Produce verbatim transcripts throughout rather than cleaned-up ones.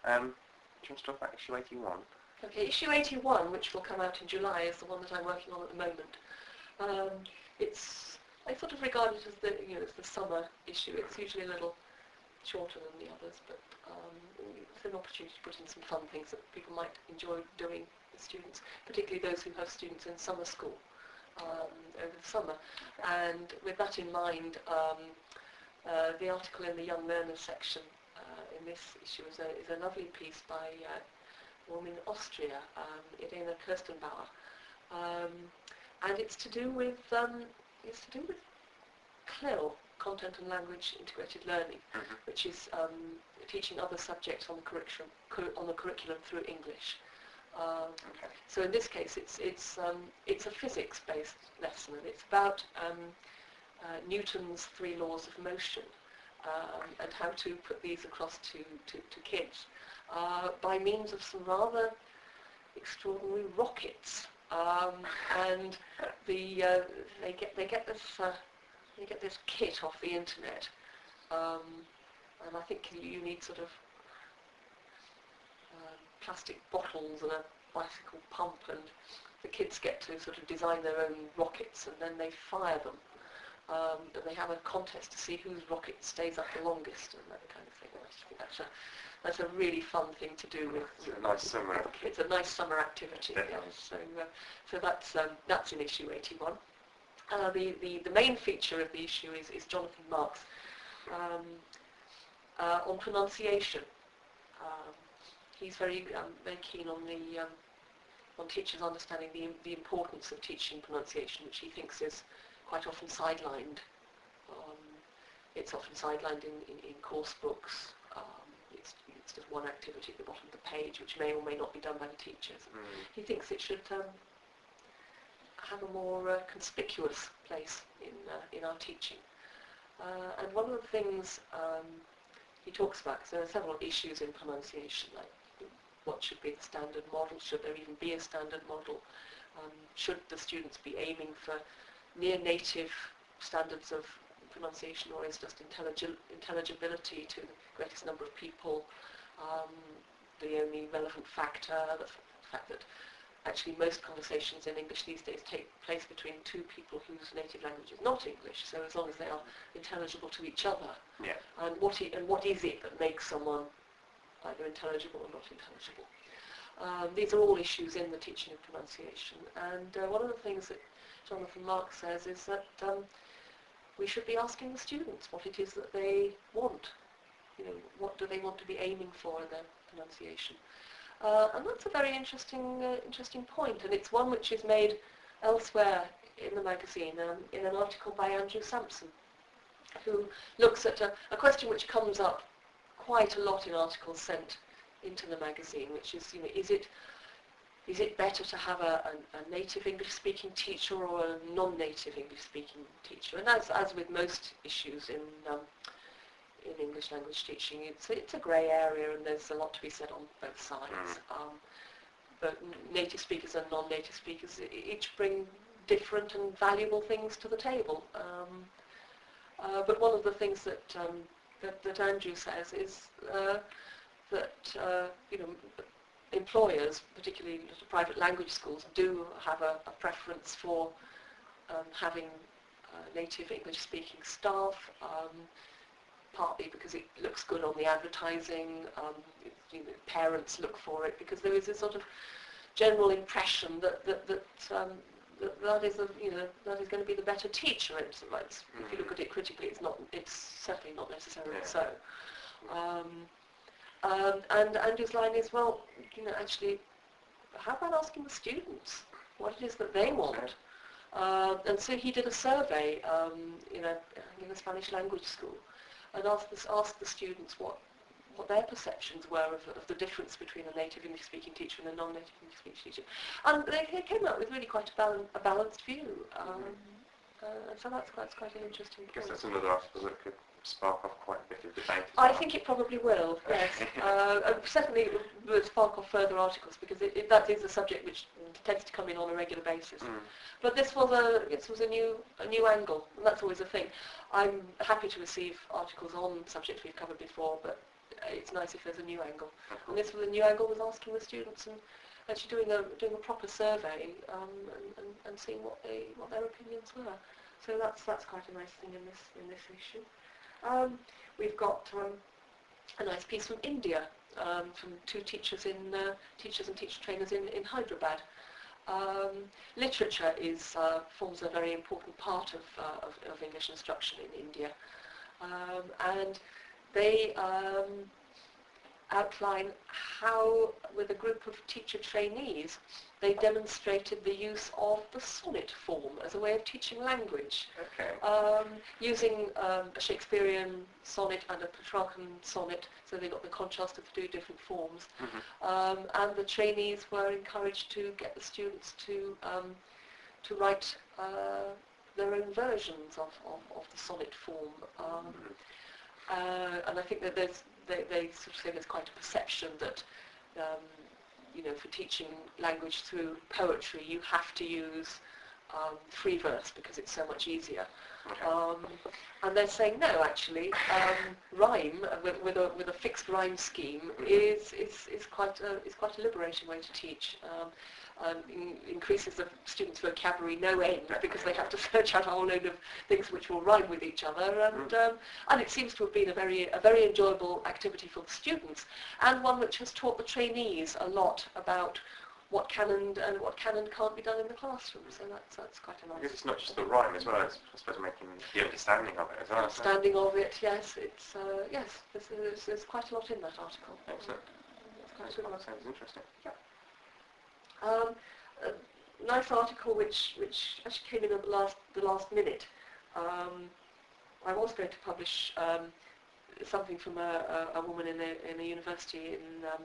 Um, do you want to talk about issue eighty-one? Okay, issue eighty-one, which will come out in July, is the one that I'm working on at the moment. Um, it's, I sort of regard it as the, you know, as the summer issue. It's usually a little shorter than the others, but um, it's an opportunity to put in some fun things that people might enjoy doing with students, particularly those who have students in summer school um, over the summer. And with that in mind, um, uh, the article in the Young Learners section uh, in this issue is a, is a lovely piece by uh, a woman in Austria, um, Irena Kirstenbauer, um, and it's to do with um, it's to do with C L I L, Content and Language Integrated Learning, Mm-hmm. which is um, teaching other subjects on the curriculum cur- on the curriculum through English. Um, Okay. so in this case, it's it's um, it's a physics-based lesson, and it's about um, uh, Newton's three laws of motion um, and how to put these across to to, to kids uh, by means of some rather extraordinary rockets. Um, and the uh, they get they get this uh, they get this kit off the internet, um, and I think you, you need sort of uh, plastic bottles and a bicycle pump, and the kids get to sort of design their own rockets, and then they fire them. Um, and they have a contest to see whose rocket stays up the longest, and that kind of thing. I just think that's a that's a really fun thing to do with, It's a with nice summer with kids. A nice summer activity. Yeah. Yes. So uh, so that's um, that's in issue eighty-one. Uh, the, the the main feature of the issue is is Jonathan Marks um, uh, on pronunciation. Um, he's very um, very keen on the um, on teachers understanding the the importance of teaching pronunciation, which he thinks is quite often sidelined. Um, it's often sidelined in, in, in course books. Um, it's, it's just one activity at the bottom of the page, which may or may not be done by the teachers. Mm. He thinks it should um, have a more uh, conspicuous place in uh, in our teaching. Uh, and one of the things um, he talks about, because there are several issues in pronunciation, like what should be the standard model, should there even be a standard model, um, should the students be aiming for near native standards of pronunciation, or is just intellig- intelligibility to the greatest number of people um, the only relevant factor, the f- fact that actually most conversations in English these days take place between two people whose native language is not English, so as long as they are intelligible to each other. Yeah. And what, I- and what is it that makes someone either intelligible or not intelligible? Um, these are all issues in the teaching of pronunciation, and uh, one of the things that Jonathan Marks says is that um, we should be asking the students what it is that they want. You know, what do they want to be aiming for in their pronunciation? Uh, and that's a very interesting, uh, interesting point, and it's one which is made elsewhere in the magazine, um, in an article by Andrew Sampson, who looks at a, a question which comes up quite a lot in articles sent into the magazine, which is, you know, is it is it better to have a, a, a native English-speaking teacher or a non-native English-speaking teacher? And as as with most issues in um, in English language teaching, it's it's a grey area, and there's a lot to be said on both sides. Um, but native speakers and non-native speakers each bring different and valuable things to the table. Um, uh, but one of the things that um, that, that Andrew says is uh, that uh, you know, employers, particularly little private language schools, do have a, a preference for um, having uh, native English-speaking staff. Um, partly because it looks good on the advertising, um, it, you know, parents look for it because there is a sort of general impression that that that, um, that, that is a, you know, that is going to be the better teacher. It's, it's, if you look at it critically, it's not. It's certainly not necessarily Yeah. so. Um, um, and Andrew's line is, well, you know, actually, how about asking the students what it is that they want? Uh, and so he did a survey um, in a in a Spanish language school, and asked the, asked the students what, what their perceptions were of, of the difference between a native English-speaking teacher and a non-native English-speaking teacher. And they, they came up with really quite a, balan- a balanced view. Um, uh, so that's, that's quite an interesting I guess point. that's another article that could spark off quite a bit of debate. as I well. think it probably will, yes. uh, and certainly it will spark off further articles, because it, it, that is a subject which tends to come in on a regular basis. Mm. But this was a this was a new a new angle, and that's always a thing. I'm happy to receive articles on subjects we've covered before, but it's nice if there's a new angle. And this was a new angle, was asking the students and actually doing a doing a proper survey um, and, and, and seeing what they what their opinions were. So that's that's quite a nice thing in this in this issue. Um, we've got um, a nice piece from India um, from two teachers in uh, teachers and teacher trainers in in Hyderabad. Um, literature is uh, forms a very important part of, uh, of of English instruction in India, um, and they um, outline how, with a group of teacher trainees, they demonstrated the use of the sonnet form as a way of teaching language, Okay. um, using um, a Shakespearean sonnet and a Petrarchan sonnet, so they got the contrast of the two different forms. Mm-hmm. Um, and the trainees were encouraged to get the students to um, to write uh, their own versions of, of, of the sonnet form. Um, uh, and I think that there's They, they sort of say there's quite a perception that, um, you know, for teaching language through poetry, you have to use um, free verse because it's so much easier. Okay. Um, and they're saying no, actually, um, rhyme with, with a with a fixed rhyme scheme is is is quite a is quite a liberating way to teach. Um, Um, in, increases the students' vocabulary no end because they have to search out a whole load of things which will rhyme with each other, and um, and it seems to have been a very a very enjoyable activity for the students, and one which has taught the trainees a lot about what can and, and what can and can't be done in the classroom. So that's that's quite a nice. Because it's not just the rhyme as well, it's, I suppose, making the understanding of it as well. Understanding of it, yes, it's uh, yes, there's, there's, there's quite a lot in that article. Excellent. It's quite a good one. That sounds interesting. Yeah. Um, a nice article which which actually came in at the last the last minute. Um, I was going to publish um, something from a, a, a woman in a in a university in um,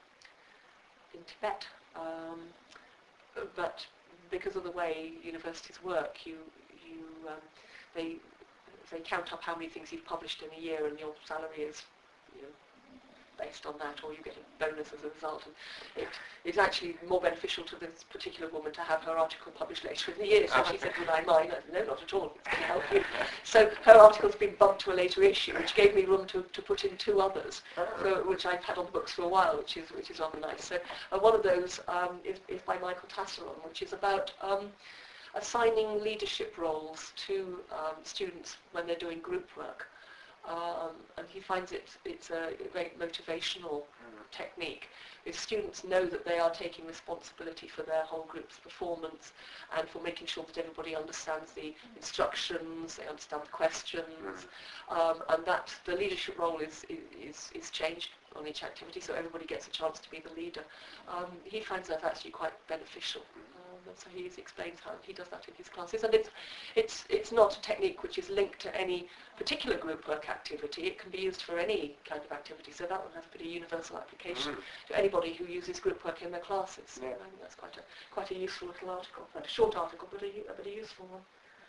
in Tibet, um, but because of the way universities work, you you um, they they count up how many things you've published in a year, and your salary is, you know, based on that, or you get a bonus as a result. And it is actually more beneficial to this particular woman to have her article published later in the year. So she said, would I mind? I said, no, not at all. It's going to help you. So her article's been bumped to a later issue, which gave me room to, to put in two others, so, which I've had on the books for a while, which is which is rather nice. So uh, one of those um, is, is by Michael Tasseron, which is about um, assigning leadership roles to um, students when they're doing group work. Um, and he finds it it's a very motivational technique. If students know that they are taking responsibility for their whole group's performance and for making sure that everybody understands the instructions, they understand the questions, um, and that the leadership role is, is, is changed on each activity, so everybody gets a chance to be the leader. Um, he finds that actually quite beneficial. And so he explains how he does that in his classes, and it's it's it's not a technique which is linked to any particular group work activity. It can be used for any kind of activity, so that one has a pretty universal application mm. to anybody who uses group work in their classes. Yeah. I think that's quite a quite a useful little article, not a short article, but a, a very useful one.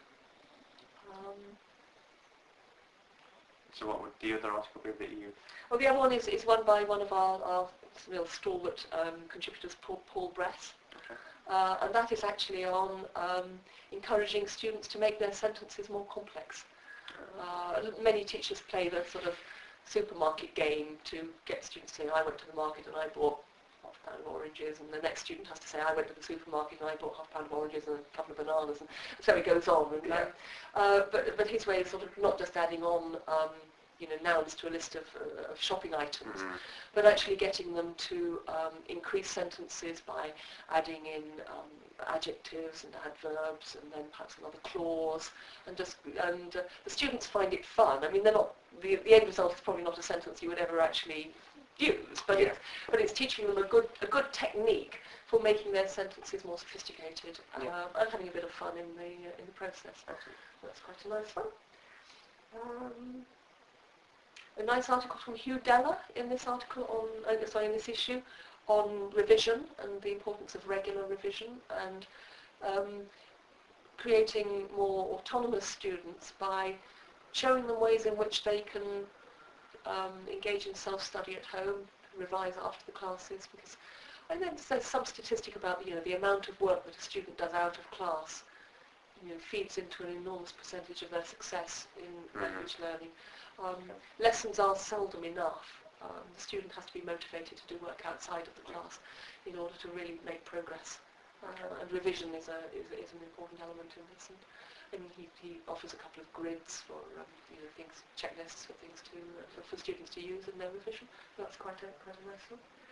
Um, so what would the other article be that you? Well, the other one is is one by one of our, our real stalwart um, contributors, Paul, Paul Bress. Uh, and that is actually on um, encouraging students to make their sentences more complex. Uh, many teachers play the sort of supermarket game to get students to say, I went to the market and I bought half a pound of oranges, and the next student has to say, I went to the supermarket and I bought half a pound of oranges and a couple of bananas, and so it goes on. And, um, uh, but, but his way is sort of not just adding on um, you know, nouns to a list of, uh, of shopping items, mm-hmm. but actually getting them to um, increase sentences by adding in um, adjectives and adverbs, and then perhaps another clause, and just and uh, the students find it fun. I mean, they're not the the end result is probably not a sentence you would ever actually use, but yeah. it's but it's teaching them a good a good technique for making their sentences more sophisticated, yeah. um, and having a bit of fun in the uh, in the process. Absolutely. That's quite a nice one. Um, A nice article from Hugh Deller in this article on, uh, sorry, in this issue on revision and the importance of regular revision, and um, creating more autonomous students by showing them ways in which they can um, engage in self-study at home, revise after the classes, because I think there's some statistic about, you know, the amount of work that a student does out of class, you know, feeds into an enormous percentage of their success in mm-hmm. language learning. Um, lessons are seldom enough Um, the student has to be motivated to do work outside of the class in order to really make progress. Uh, and revision is, a, is, is an important element in this. And, and he, he offers a couple of grids for um, you know, things, checklists for things to uh, for, for students to use in their revision. So that's quite a quite a nice one.